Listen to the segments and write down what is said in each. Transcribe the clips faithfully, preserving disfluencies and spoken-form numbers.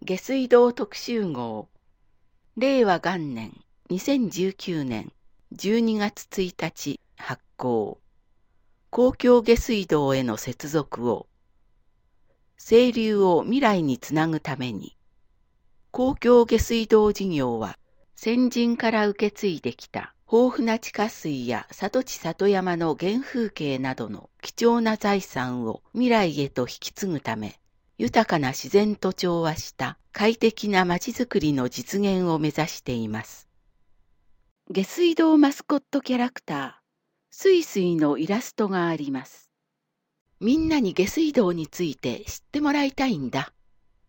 下水道特集号、令和元年にせんじゅうきゅうねんじゅうにがつついたち発行。公共下水道への接続を、清流を未来につなぐために、公共下水道事業は先人から受け継いできた豊富な地下水や里地里山の原風景などの貴重な財産を未来へと引き継ぐため、豊かな自然と調和した快適なまちづくりの実現を目指しています。下水道マスコットキャラクター、すいすいのイラストがあります。みんなに下水道について知ってもらいたいんだ。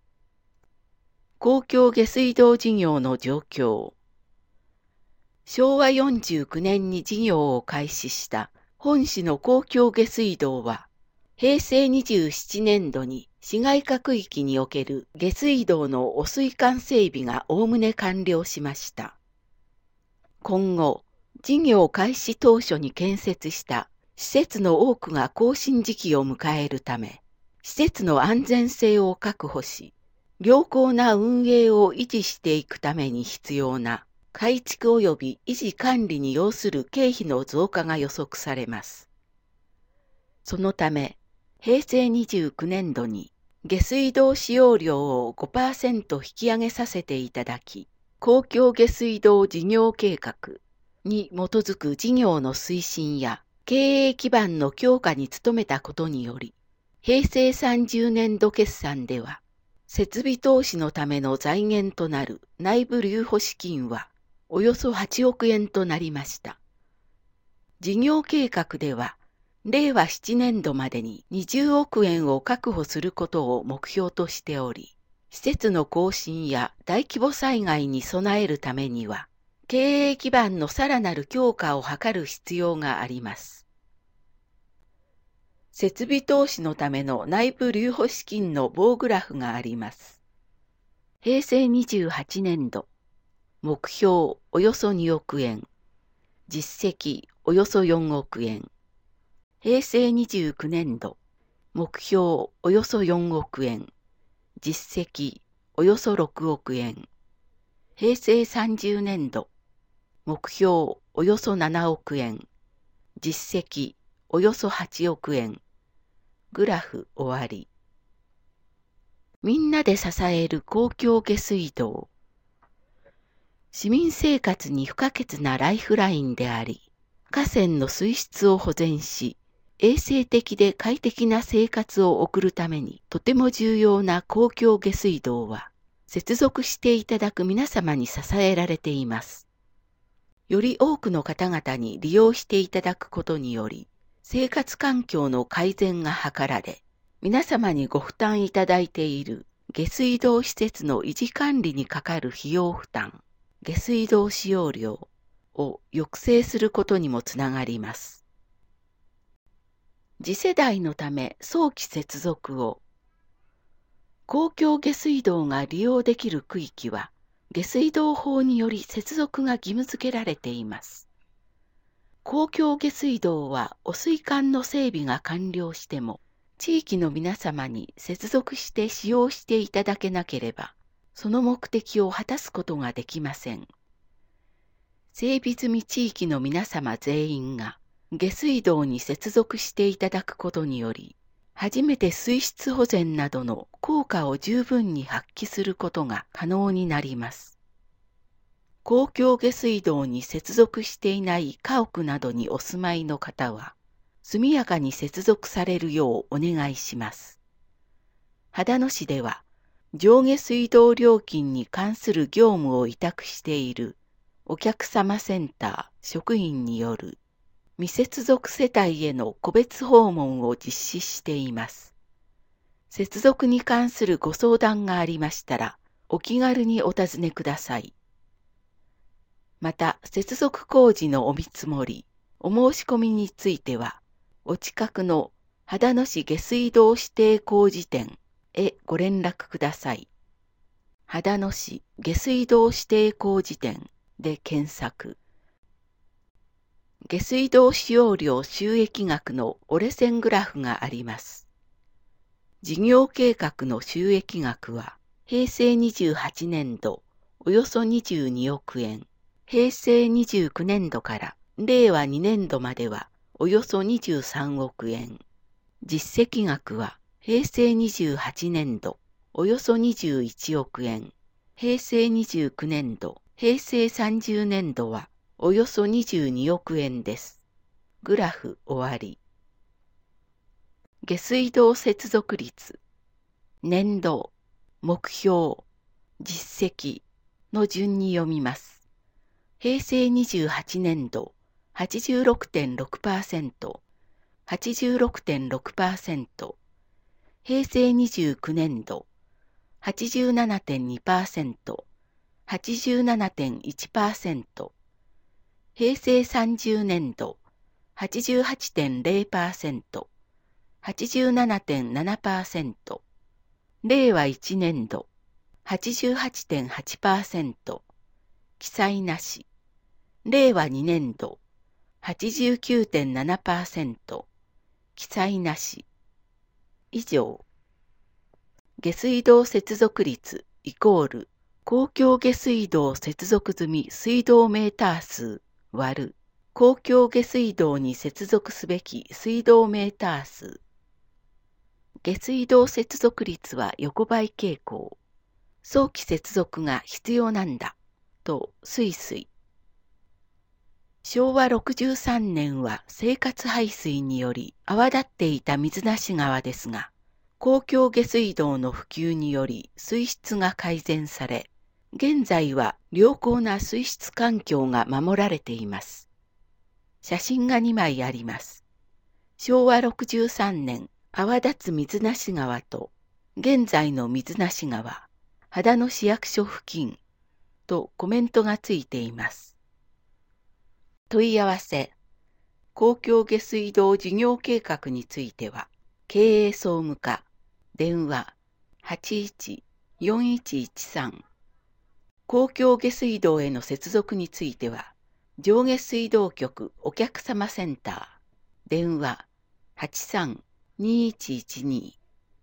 公共下水道事業の状況。しょうわよんじゅうきゅうねんに事業を開始した本市の公共下水道は、へいせいにじゅうななねんどに市街化区域における下水道の汚水管整備がおおむね完了しました。今後、事業開始当初に建設した施設の多くが更新時期を迎えるため、施設の安全性を確保し、良好な運営を維持していくために必要な改築及び維持管理に要する経費の増加が予測されます。そのため、へいせいにじゅうきゅうねんどに下水道使用量を ごパーセント 引き上げさせていただき、公共下水道事業計画に基づく事業の推進や経営基盤の強化に努めたことにより、へいせいさんじゅうねんど決算では、設備投資のための財源となる内部留保資金はおよそはちおくえんとなりました。事業計画では、れいわななねんどまでににじゅうおくえんを確保することを目標としており、施設の更新や大規模災害に備えるためには、経営基盤のさらなる強化を図る必要があります。設備投資のための内部留保資金の棒グラフがあります。へいせいにじゅうはちねんど、目標およそにおくえん、実績およそよんおくえん。へいせいにじゅうきゅうねんど、目標およそよんおくえん、実績およそろくおくえん。へいせいさんじゅうねんど、目標およそななおくえん、実績およそはちおくえん。グラフ終わり。みんなで支える公共下水道。市民生活に不可欠なライフラインであり、河川の水質を保全し、衛生的で快適な生活を送るためにとても重要な公共下水道は、接続していただく皆様に支えられています。より多くの方々に利用していただくことにより、生活環境の改善が図られ、皆様にご負担いただいている下水道施設の維持管理にかかる費用負担、下水道使用量を抑制することにもつながります。次世代のため早期接続を。公共下水道が利用できる区域は、下水道法により接続が義務付けられています。公共下水道は汚水管の整備が完了しても、地域の皆様に接続して使用していただけなければ、その目的を果たすことができません。整備済み地域の皆様全員が下水道に接続していただくことにより、初めて水質保全などの効果を十分に発揮することが可能になります。公共下水道に接続していない家屋などにお住まいの方は、速やかに接続されるようお願いします。秦野市では、上下水道料金に関する業務を委託しているお客様センター職員による未接続世帯への個別訪問を実施しています。接続に関するご相談がありましたら、お気軽にお尋ねください。また、接続工事のお見積もり、お申し込みについては、お近くの秦野市下水道指定工事店へご連絡ください。秦野市下水道指定工事店で検索。下水道使用量収益額の折れ線グラフがあります。事業計画の収益額は、 へいせいにじゅうはちねんどおよそにじゅうにおくえん、へいせいにじゅうきゅうねんどかられいわにねんどまではおよそにじゅうさんおくえん、実績額はへいせいにじゅうはちねんどおよそにじゅういちおくえん、へいせいにじゅうきゅうねんど、へいせいさんじゅうねんどはおよそにじゅうにおくえんです。グラフ終わり。下水道接続率、年度、目標、実績の順に読みます。へいせいにじゅうはちねんど はちじゅうろくてんろくパーセント、はちじゅうろくてんろくパーセント、へいせいにじゅうきゅうねんど はちじゅうななてんにパーセント、はちじゅうななてんいちパーセント、へいせいさんじゅうねんど はちじゅうはちてんれいパーセント、はちじゅうななてんななパーセント、れいわいちねんど はちじゅうはちてんはちパーセント、記載なし、れいわにねんど はちじゅうきゅうてんななパーセント、記載なし。以上。下水道接続率イコール公共下水道接続済み水道メーター数割る公共下水道に接続すべき水道メーター数。下水道接続率は横ばい傾向。早期接続が必要なんだとすいすい。しょうわろくじゅうさんねんは生活排水により泡立っていた水無川ですが、公共下水道の普及により水質が改善され、現在は良好な水質環境が守られています。写真がにまいあります。しょうわろくじゅうさんねん泡立つ水無川と現在の水無川、秦野市役所付近とコメントがついています。問い合わせ、公共下水道事業計画については、経営総務課、電話 はちいちよんいちいちさん。公共下水道への接続については、上下水道局お客様センター、電話 はちさんにいちいちに。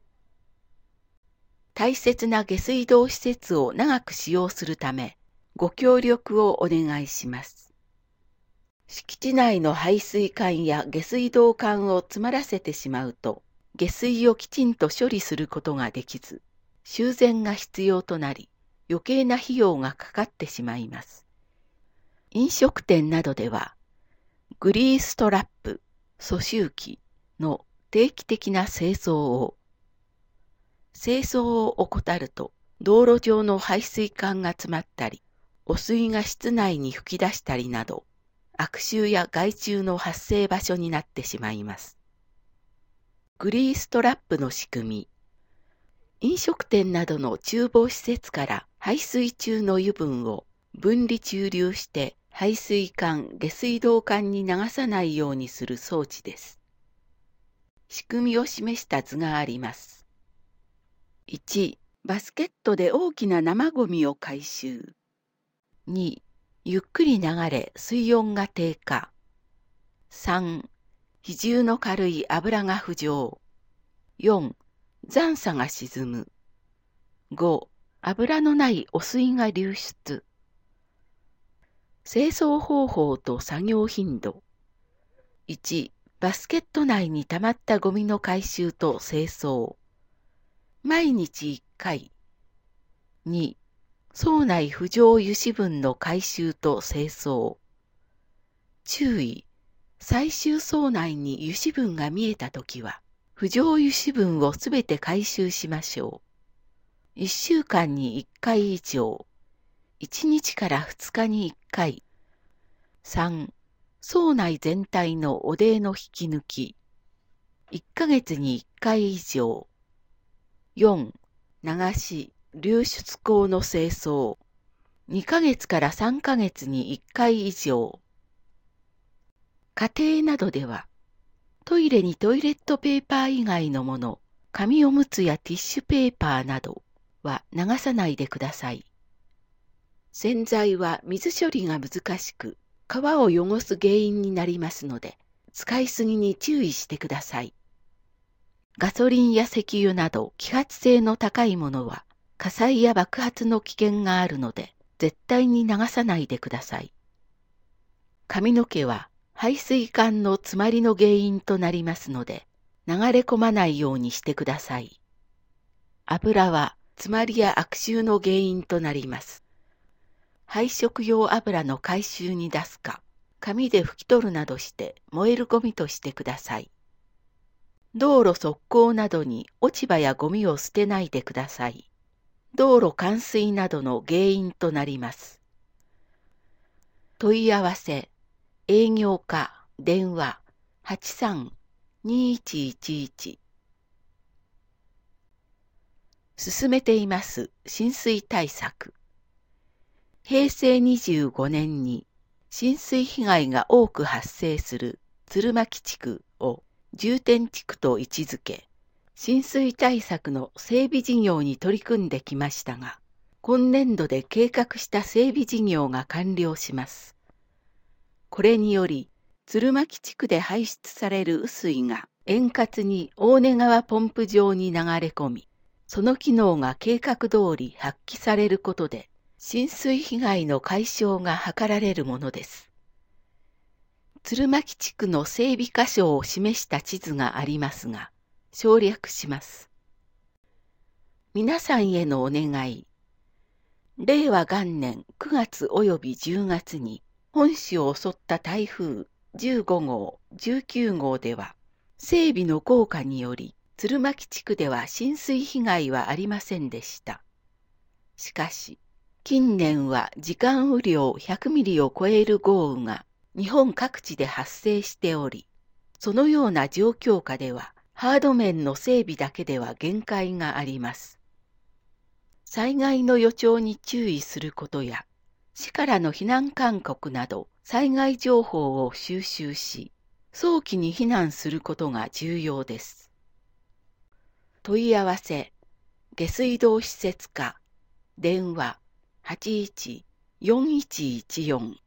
大切な下水道施設を長く使用するため、ご協力をお願いします。敷地内の排水管や下水道管を詰まらせてしまうと、下水をきちんと処理することができず、修繕が必要となり、余計な費用がかかってしまいます。飲食店などでは、グリーストラップ、阻臭器の定期的な清掃を、清掃を怠ると、道路上の排水管が詰まったり、汚水が室内に吹き出したりなど、悪臭や害虫の発生場所になってしまいます。グリーストラップの仕組み。飲食店などの厨房施設から排水中の油分を分離注流して排水管、下水道管に流さないようにする装置です。仕組みを示した図があります。いち. バスケットで大きな生ゴミを回収。に. ゆっくり流れ水温が低下。さん. 比重の軽い油が浮上。よん. 残渣が沈む。ご. 油のない汚水が流出。清掃方法と作業頻度。いち. バスケット内に溜まったゴミの回収と清掃。毎日いっかい。に. 槽内浮上油脂分の回収と清掃。注意。最終槽内に油脂分が見えたときは、浮上油脂分をすべて回収しましょう。いっしゅうかんにいっかい以上。いちにちからふつかにいっかい。さん. 槽内全体の汚泥の引き抜き。いっかげつにいっかい以上。よん. 流し、流出口の清掃。にかげつからさんかげつにいっかい以上。家庭などでは、トイレにトイレットペーパー以外のもの、紙おむつやティッシュペーパーなどは流さないでください。洗剤は水処理が難しく、川を汚す原因になりますので、使いすぎに注意してください。ガソリンや石油など揮発性の高いものは、 火災や爆発の危険があるので、絶対に流さないでください。髪の毛は排水管の詰まりの原因となりますので、流れ込まないようにしてください。油は詰まりや悪臭の原因となります。配色用油の回収に出すか、紙で拭き取るなどして燃えるゴミとしてください。道路側溝などに落ち葉やゴミを捨てないでください。道路冠水などの原因となります。問い合わせ、営業課、電話、はちさん にいちいちいち。進めています浸水対策。へいせいにじゅうごねんに浸水被害が多く発生する鶴巻地区を重点地区と位置づけ、浸水対策の整備事業に取り組んできましたが、今年度で計画した整備事業が完了します。これにより、鶴巻地区で排出される雨水が円滑に大根川ポンプ場に流れ込み、その機能が計画通り発揮されることで、浸水被害の解消が図られるものです。鶴巻地区の整備箇所を示した地図がありますが、省略します。皆さんへのお願い。れいわ元年くがつおよびじゅうがつに本州を襲った台風じゅうごごう、じゅうきゅうごうでは、整備の効果により、鶴巻地区では浸水被害はありませんでした。しかし、近年は時間雨量ひゃくミリを超える豪雨が日本各地で発生しており、そのような状況下ではハード面の整備だけでは限界があります。災害の予兆に注意することや、市からの避難勧告など災害情報を収集し、早期に避難することが重要です。問い合わせ、下水道施設課、電話はちいち よんいちいちよん。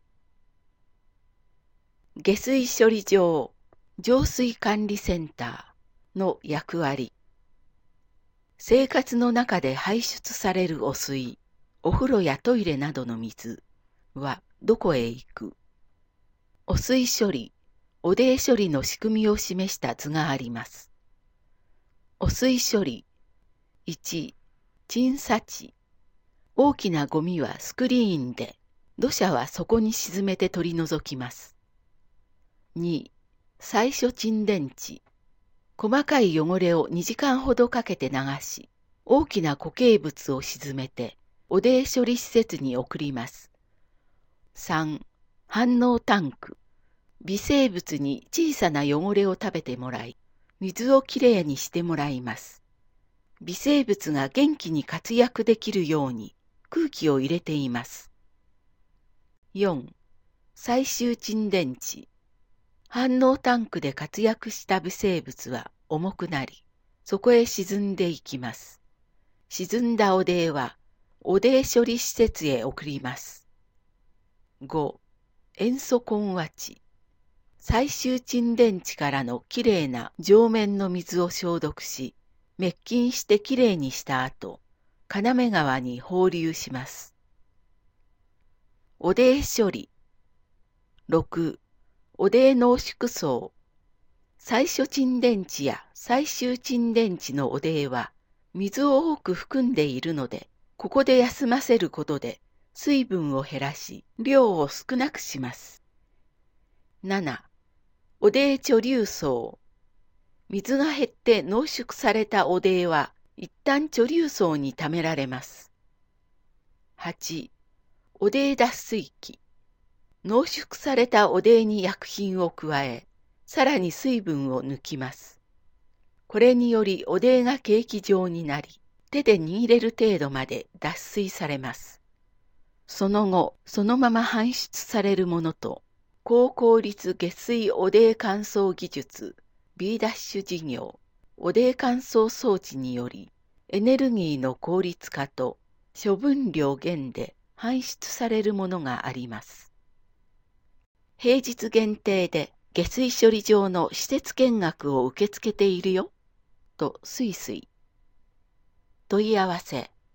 下水処理場浄水管理センターの役割。生活の中で排出される汚水、お風呂やトイレなどの水はどこへ行く？汚水処理、汚泥処理の仕組みを示した図があります。汚水処理。いち、沈砂地。大きなゴミはスクリーンで、土砂はそこに沈めて取り除きます。に、最初沈殿地。細かい汚れをにじかんほどかけて流し、大きな固形物を沈めて、汚泥処理施設に送ります。さん、反応タンク。微生物に小さな汚れを食べてもらい、水をきれいにしてもらいます。微生物が元気に活躍できるように空気を入れています。よん、最終沈殿地。反応タンクで活躍した微生物は重くなり、そこへ沈んでいきます。沈んだ汚泥は汚泥処理施設へ送ります。ご、塩素混和地。最終沈殿地からのきれいな上面の水を消毒し、滅菌してきれいにした後、金目川に放流します。汚泥処理。ろく、汚泥濃縮層。最初沈殿地や最終沈殿地の汚泥は水を多く含んでいるので、ここで休ませることで水分を減らし、量を少なくします。なな、汚泥貯留層。水が減って濃縮された汚泥は一旦貯留層に溜められます。はち、汚泥脱水機。濃縮された汚泥に薬品を加え、さらに水分を抜きます。これにより汚泥がケーキ状になり、手で握れる程度まで脱水されます。その後、そのまま搬出されるものと、高効率下水汚泥乾燥技術 B' 事業汚泥乾燥装置により、エネルギーの効率化と処分量減で搬出されるものがあります。平日限定で下水処理場の施設見学を受け付けているよ、とすいすい。問い合わせ、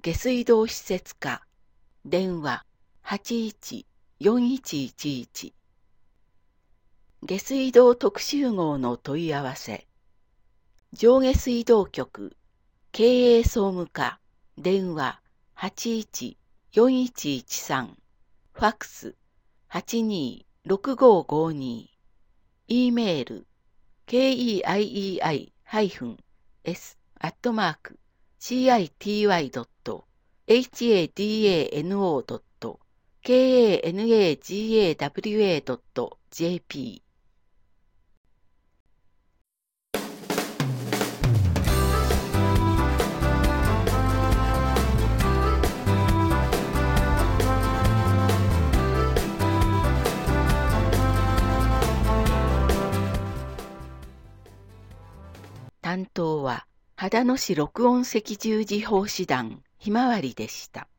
下水道施設課電話 はちいちよんいちいちいち 下水道特集号の問い合わせ上下水道局経営総務課電話 はちいちよんいちいちさん ファックス はちにーろくごーごーにー E メール ケーイーアイイーアイ エス アットマーク シーアイティーワイ ドット エイチエーディーエーエヌオー ドット ケーエーエヌエージーエーダブリューエー ドット ジェーピー担当は秦野市録音赤十字奉仕団ひまわりでした。